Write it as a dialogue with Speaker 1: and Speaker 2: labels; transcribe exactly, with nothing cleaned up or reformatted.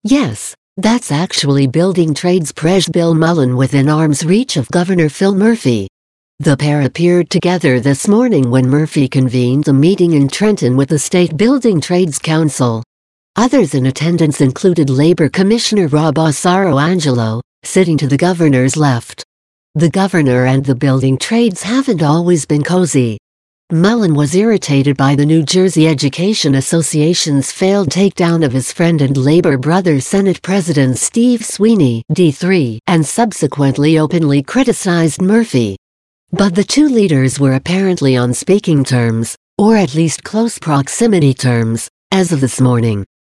Speaker 1: Yes, that's actually Building Trades President Bill Mullen within arm's reach of Governor Phil Murphy. The pair appeared together this morning when Murphy convened a meeting in Trenton with the State Building Trades Council. Others in attendance included Labor Commissioner Rob Asaro-Angelo, sitting to the governor's left. The governor and the building trades haven't always been cozy. Mullen was irritated by the New Jersey Education Association's failed takedown of his friend and Labor brother Senate President Steve Sweeney, D three, and subsequently openly criticized Murphy. But the two leaders were apparently on speaking terms, or at least close proximity terms, as of this morning.